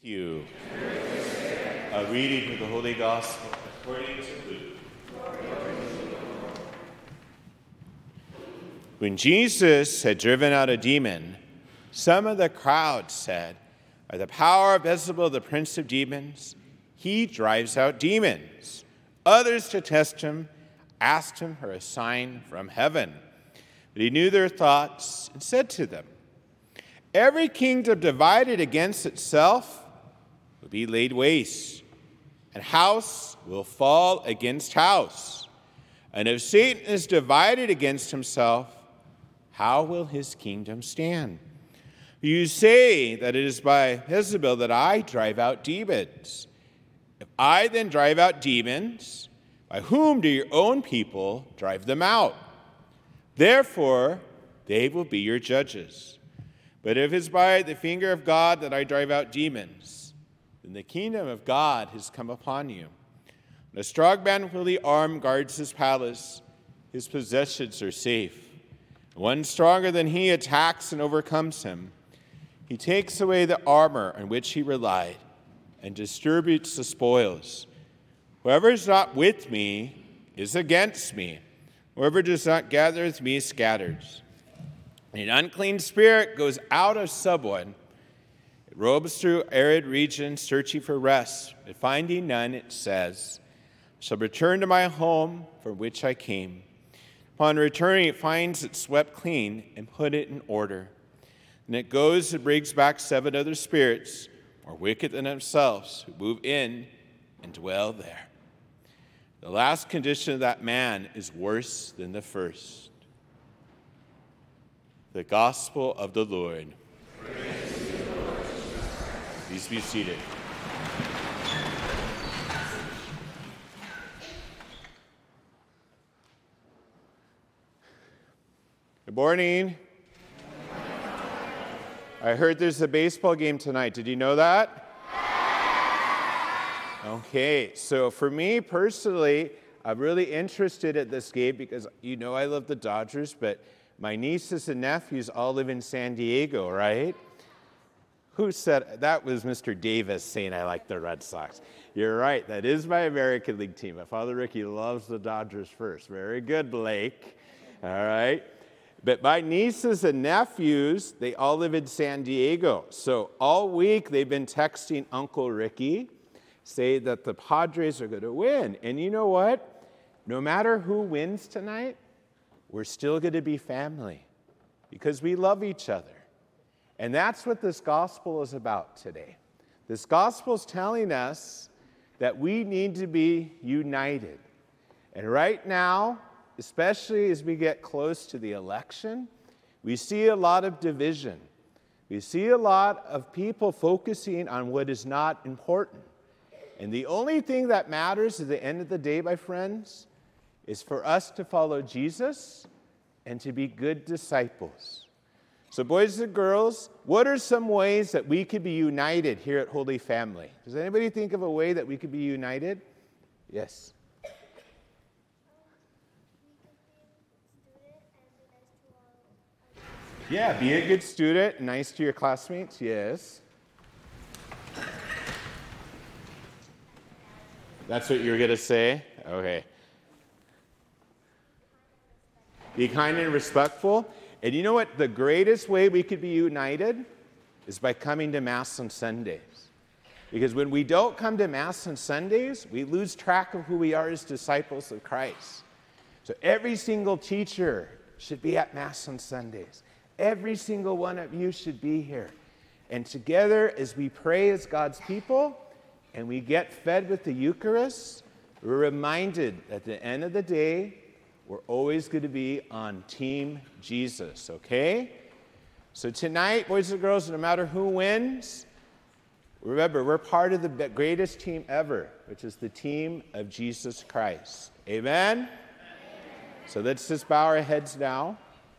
You. A reading of the Holy Gospel according to Luke. When Jesus had driven out a demon, some of the crowd said, "By the power of Beelzebul, the prince of demons, he drives out demons." Others, to test him, asked him for a sign from heaven. But he knew their thoughts and said to them, "Every kingdom divided against itself will be laid waste, and house will fall against house. And if Satan is divided against himself, how will his kingdom stand? You say that it is by Beelzebul that I drive out demons. If I then drive out demons, by whom do your own people drive them out? Therefore, they will be your judges. But if it's by the finger of God that I drive out demons, then the kingdom of God has come upon you. When a strong man fully armed guards his palace, his possessions are safe. One stronger than he attacks and overcomes him. He takes away the armor on which he relied and distributes the spoils. Whoever is not with me is against me. Whoever does not gather with me scatters. An unclean spirit goes out of someone. It roams through arid regions searching for rest, but finding none, it says, "I shall return to my home from which I came." Upon returning, it finds it swept clean and put it in order. And it goes and brings back 7 other spirits, more wicked than themselves, who move in and dwell there. The last condition of that man is worse than the first. The Gospel of the Lord. Please be seated. Good morning. I heard there's a baseball game tonight. Did you know that? Okay, so for me personally, I'm really interested at this game because you know I love the Dodgers, but my nieces and nephews all live in San Diego, right? Who said that? Was Mr. Davis saying I like the Red Sox. You're right, that is my American League team. My father Ricky loves the Dodgers first. Very good, Blake. All right. But my nieces and nephews, they all live in San Diego. So all week they've been texting Uncle Ricky, say that the Padres are going to win. And you know what? No matter who wins tonight, we're still going to be family because we love each other. And that's what this gospel is about today. This gospel is telling us that we need to be united. And right now, especially as we get close to the election, we see a lot of division. We see a lot of people focusing on what is not important. And the only thing that matters at the end of the day, my friends, is for us to follow Jesus and to be good disciples. So boys and girls, what are some ways that we could be united here at Holy Family? Does anybody think of a way that we could be united? Yes. Yeah, be a good student, nice to your classmates, yes. That's what you're going to say? Okay. Be kind and respectful. And you know what? The greatest way we could be united is by coming to Mass on Sundays. Because when we don't come to Mass on Sundays, we lose track of who we are as disciples of Christ. So every single teacher should be at Mass on Sundays. Every single one of you should be here. And together, as we pray as God's people and we get fed with the Eucharist, we're reminded at the end of the day, we're always going to be on Team Jesus, okay? So tonight, boys and girls, no matter who wins, remember, we're part of the greatest team ever, which is the team of Jesus Christ. Amen? Amen. So let's just bow our heads now.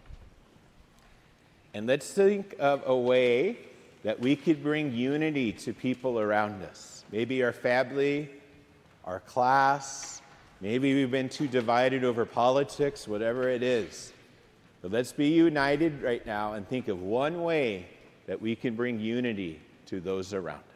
And let's think of a way that we could bring unity to people around us. Maybe our family, our class. Maybe we've been too divided over politics, whatever it is. But let's be united right now and think of one way that we can bring unity to those around us.